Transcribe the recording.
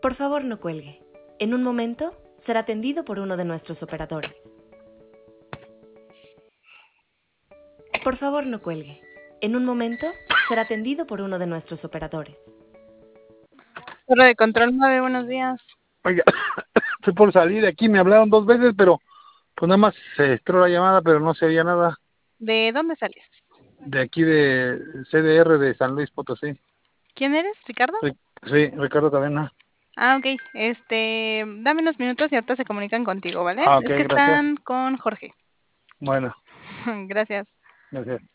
Por favor, no cuelgue. En un momento será atendido por uno de nuestros operadores. Por favor, no cuelgue. En un momento será atendido por uno de nuestros operadores. Torre de control 9, buenos días. Oiga, estoy por salir de aquí, me hablaron 2 veces, pero pues nada más se entró la llamada, pero no se oía nada. ¿De dónde sales? De aquí de CDR de San Luis Potosí. ¿Quién eres, Ricardo? Sí, Ricardo Cadena. Ah, ok. Dame unos minutos y ahorita se comunican contigo, ¿vale? Ah, ok, Es que gracias. están con Jorge. Bueno, Gracias. gracias.